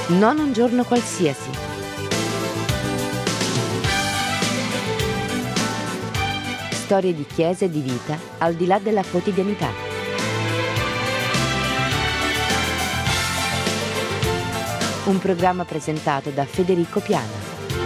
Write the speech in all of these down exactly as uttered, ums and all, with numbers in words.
Non un giorno qualsiasi. Storie di chiesa e di vita al di là della quotidianità. Un programma presentato da Federico Piana.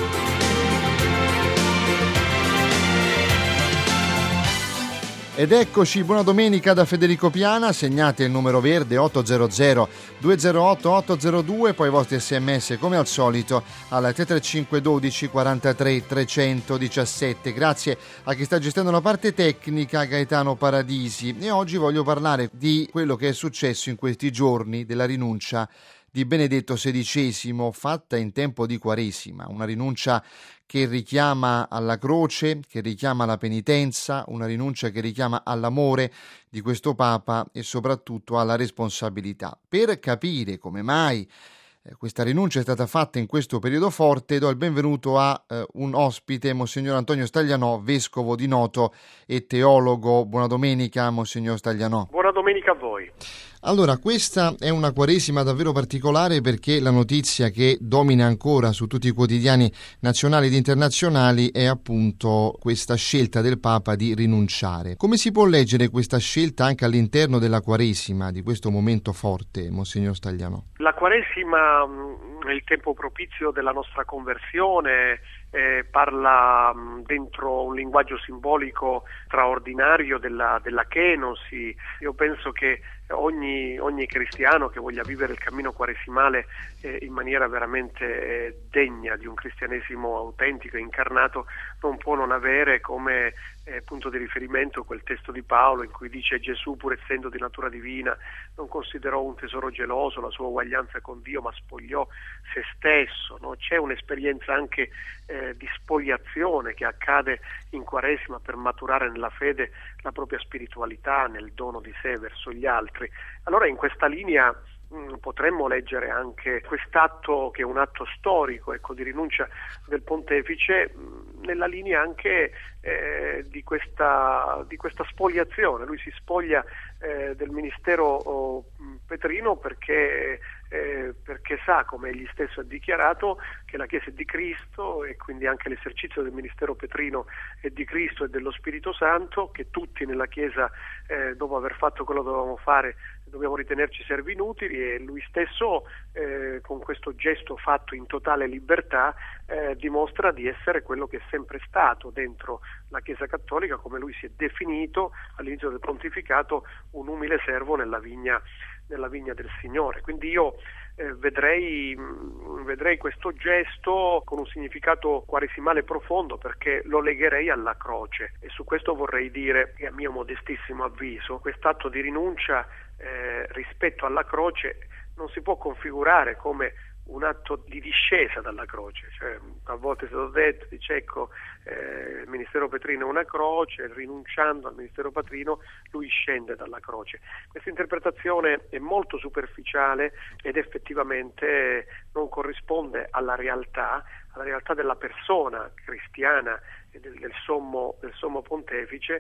Ed eccoci, buona domenica da Federico Piana. Segnate il numero verde otto zero zero due zero otto otto zero due, poi i vostri sms come al solito al tre tre cinque uno due quattro tre tre uno sette. Grazie a chi sta gestendo la parte tecnica, Gaetano Paradisi. E oggi voglio parlare di quello che è successo in questi giorni, della rinuncia di Benedetto sedicesimo fatta in tempo di Quaresima, una rinuncia che richiama alla croce, che richiama alla penitenza, una rinuncia che richiama all'amore di questo Papa e soprattutto alla responsabilità. Per capire come mai eh, questa rinuncia è stata fatta in questo periodo forte, do il benvenuto a eh, un ospite, Monsignor Antonio Staglianò, vescovo di Noto e teologo. Buona domenica, Monsignor Staglianò. Buona domenica a voi. Allora, questa è una Quaresima davvero particolare perché la notizia che domina ancora su tutti i quotidiani nazionali ed internazionali è appunto questa scelta del Papa di rinunciare. Come si può leggere questa scelta anche all'interno della Quaresima, di questo momento forte, Monsignor Staglianò? La Quaresima è il tempo propizio della nostra conversione, eh, parla mh, dentro un linguaggio simbolico straordinario della, della kenosi. Io penso che ogni, ogni cristiano che voglia vivere il cammino quaresimale eh, in maniera veramente eh, degna di un cristianesimo autentico e incarnato non può non avere come eh, punto di riferimento quel testo di Paolo in cui dice: Gesù, pur essendo di natura divina, non considerò un tesoro geloso la sua uguaglianza con Dio, ma spogliò se stesso, no? C'è un'esperienza anche eh, di spogliazione che accade in Quaresima per maturare nella fede la propria spiritualità, nel dono di sé verso gli altri. Allora in questa linea mh, potremmo leggere anche quest'atto che è un atto storico, ecco, di rinuncia del pontefice, mh, nella linea anche eh, di questa di questa spogliazione. Lui si spoglia eh, del ministero oh, petrino perché Eh, perché sa, come egli stesso ha dichiarato, che la Chiesa è di Cristo e quindi anche l'esercizio del ministero petrino è di Cristo e dello Spirito Santo, che tutti nella Chiesa, eh, dopo aver fatto quello che dovevamo fare, dobbiamo ritenerci servi inutili, e lui stesso eh, con questo gesto fatto in totale libertà eh, dimostra di essere quello che è sempre stato dentro la Chiesa Cattolica, come lui si è definito all'inizio del pontificato, un umile servo nella vigna nella vigna del Signore. Quindi io eh, vedrei, mh, vedrei questo gesto con un significato quaresimale profondo, perché lo legherei alla croce, e su questo vorrei dire che, a mio modestissimo avviso, quest'atto di rinuncia eh, rispetto alla croce non si può configurare come un atto di discesa dalla croce. Cioè, a volte è stato detto, dice, ecco, eh, il ministero petrino è una croce, rinunciando al ministero patrino lui scende dalla croce. Questa interpretazione è molto superficiale ed effettivamente non corrisponde alla realtà, alla realtà della persona cristiana e del, del, sommo, del sommo pontefice,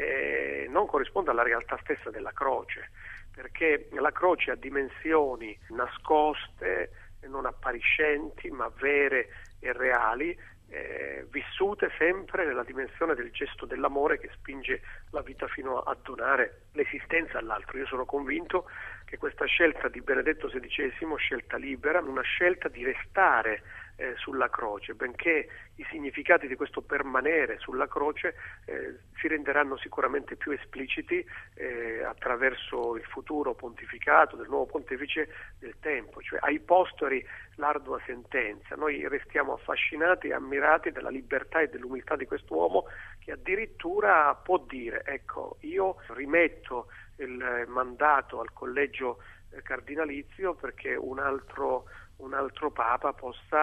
eh, non corrisponde alla realtà stessa della croce, perché la croce ha dimensioni nascoste, non appariscenti ma vere e reali, eh, vissute sempre nella dimensione del gesto dell'amore che spinge la vita fino a donare l'esistenza all'altro. Io sono convinto che questa scelta di Benedetto sedicesimo, scelta libera, una scelta di restare eh, sulla croce, benché i significati di questo permanere sulla croce eh, si renderanno sicuramente più espliciti eh, attraverso il futuro pontificato del nuovo pontefice del tempo, cioè ai postori l'ardua sentenza. Noi restiamo affascinati e ammirati della libertà e dell'umiltà di quest'uomo, che addirittura può dire: ecco, io rimetto il mandato al collegio cardinalizio perché un altro, un altro Papa possa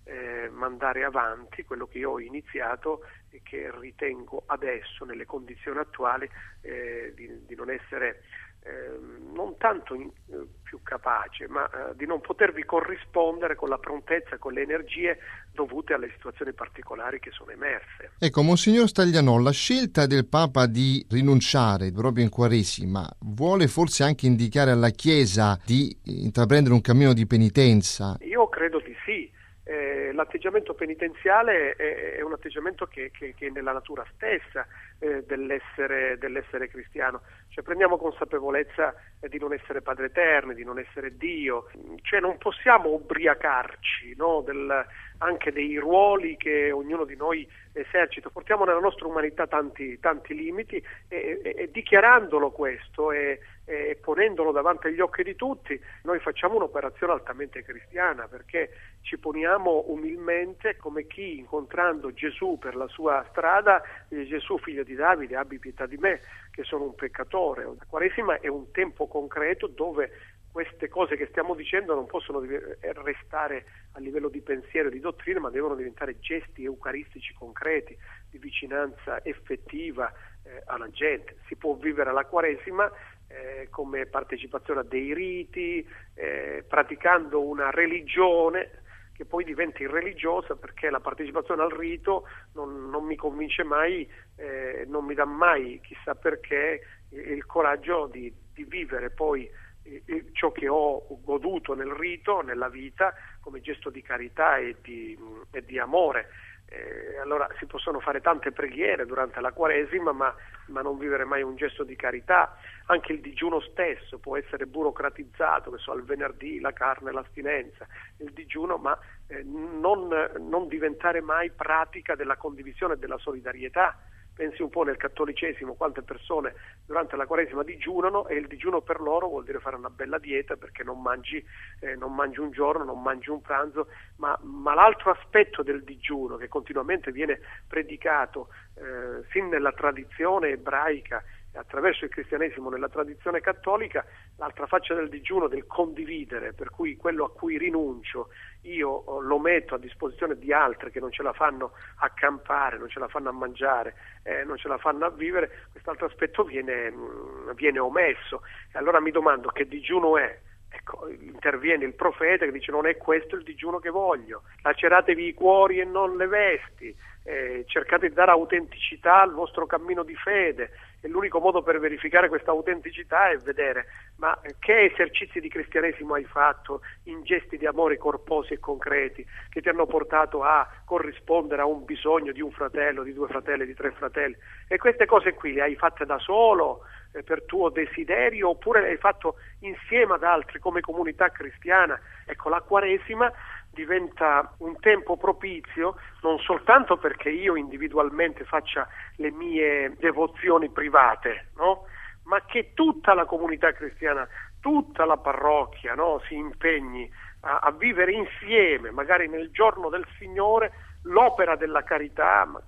eh, mandare avanti quello che io ho iniziato e che ritengo adesso, nelle condizioni attuali, eh, di, di non essere eh, non tanto in, eh, più capace, ma eh, di non potervi corrispondere con la prontezza, con le energie dovute alle situazioni particolari che sono emerse. Ecco, Monsignor Staglianò, la scelta del Papa di rinunciare proprio in Quaresima vuole forse anche indicare alla Chiesa di intraprendere un cammino di penitenza? Io credo di sì. Eh, l'atteggiamento penitenziale è, è un atteggiamento che, che, che è nella natura stessa eh, dell'essere, dell'essere cristiano, cioè prendiamo consapevolezza eh, di non essere Padre Eterno, di non essere Dio, cioè non possiamo ubriacarci, no, del, anche dei ruoli che ognuno di noi esercita, portiamo nella nostra umanità tanti, tanti limiti e, e, e dichiarandolo questo e, e ponendolo davanti agli occhi di tutti, noi facciamo un'operazione altamente cristiana, perché ci poniamo umilmente come chi, incontrando Gesù per la sua strada, dice: Gesù, figlio di Davide, abbi pietà di me che sono un peccatore. La Quaresima è un tempo concreto dove queste cose che stiamo dicendo non possono restare a livello di pensiero e di dottrina, ma devono diventare gesti eucaristici concreti, di vicinanza effettiva eh, alla gente. Si può vivere la Quaresima eh, come partecipazione a dei riti, eh, praticando una religione che poi diventa irreligiosa, perché la partecipazione al rito non, non mi convince mai, eh, non mi dà mai, chissà perché, il coraggio di, di vivere poi ciò che ho goduto nel rito, nella vita, come gesto di carità e di, e di amore. Eh, allora si possono fare tante preghiere durante la Quaresima, ma, ma non vivere mai un gesto di carità. Anche il digiuno stesso può essere burocratizzato, che so, al venerdì la carne, l'astinenza, il digiuno, ma eh, non, non diventare mai pratica della condivisione e della solidarietà. Pensi un po' nel cattolicesimo quante persone durante la Quaresima digiunano, e il digiuno per loro vuol dire fare una bella dieta, perché non mangi, eh, non mangi un giorno, non mangi un pranzo, ma, ma l'altro aspetto del digiuno che continuamente viene predicato eh, sin nella tradizione ebraica, attraverso il cristianesimo nella tradizione cattolica, l'altra faccia del digiuno, del condividere, per cui quello a cui rinuncio io lo metto a disposizione di altri che non ce la fanno a campare, non ce la fanno a mangiare, eh, non ce la fanno a vivere, quest'altro aspetto viene, mh, viene omesso. E allora mi domando: che digiuno è? Ecco, interviene il profeta che dice: non è questo il digiuno che voglio, laceratevi i cuori e non le vesti, eh, cercate di dare autenticità al vostro cammino di fede, e l'unico modo per verificare questa autenticità è vedere ma che esercizi di cristianesimo hai fatto in gesti di amore corposi e concreti che ti hanno portato a corrispondere a un bisogno di un fratello, di due fratelli, di tre fratelli, e queste cose qui le hai fatte da solo, per tuo desiderio, oppure l'hai fatto insieme ad altri come comunità cristiana. Ecco, la Quaresima diventa un tempo propizio non soltanto perché io individualmente faccia le mie devozioni private, no? Ma che tutta la comunità cristiana, tutta la parrocchia, no? Si impegni a, a vivere insieme, magari nel giorno del Signore, l'opera della carità, ma,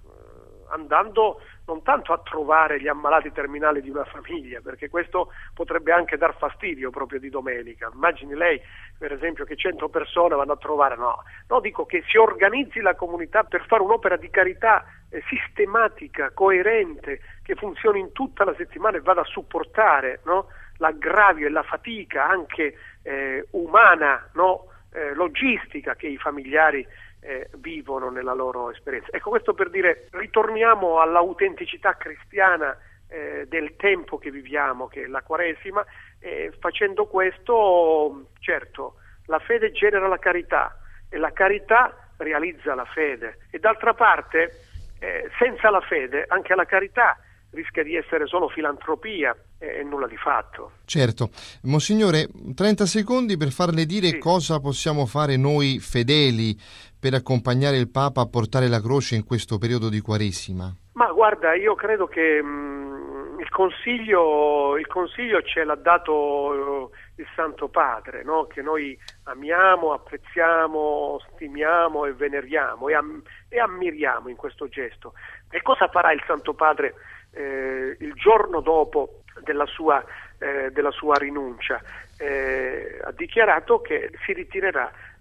andando non tanto a trovare gli ammalati terminali di una famiglia, perché questo potrebbe anche dar fastidio proprio di domenica. Immagini lei, per esempio, che cento persone vanno a trovare, no, no, dico che si organizzi la comunità per fare un'opera di carità eh, sistematica, coerente, che funzioni in tutta la settimana e vada a supportare, no, l'aggravio e la fatica anche eh, umana, no, eh, logistica che i familiari Eh, vivono nella loro esperienza. Ecco, questo per dire, ritorniamo all'autenticità cristiana eh, del tempo che viviamo, che è la Quaresima, e facendo questo, certo, la fede genera la carità e la carità realizza la fede, e d'altra parte eh, senza la fede anche la carità rischia di essere solo filantropia e nulla di fatto. Certo. Monsignore, trenta secondi per farle dire sì. Cosa possiamo fare noi fedeli per accompagnare il Papa a portare la croce in questo periodo di Quaresima. Ma guarda, io credo che mh, il consiglio il consiglio ce l'ha dato uh, il Santo Padre, no? Che noi amiamo, apprezziamo, stimiamo e veneriamo e, am- e ammiriamo in questo gesto. E cosa farà il Santo Padre Eh, il giorno dopo della sua, eh, della sua rinuncia? Eh, ha dichiarato che si ritirerà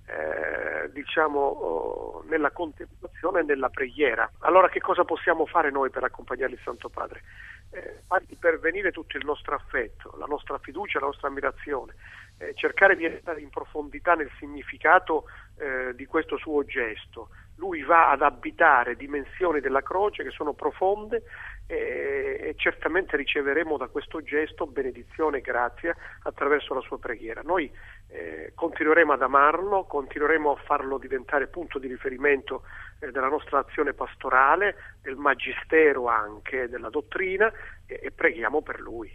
eh, diciamo oh, nella contemplazione e nella preghiera. Allora che cosa possiamo fare noi per accompagnare il Santo Padre? Eh, fargli pervenire tutto il nostro affetto, la nostra fiducia, la nostra ammirazione, eh, cercare di entrare in profondità nel significato eh, di questo suo gesto. Lui va ad abitare dimensioni della croce che sono profonde e, e certamente riceveremo da questo gesto benedizione e grazia attraverso la sua preghiera. Noi eh, continueremo ad amarlo, continueremo a farlo diventare punto di riferimento eh, della nostra azione pastorale, del magistero anche, della dottrina e, e preghiamo per lui.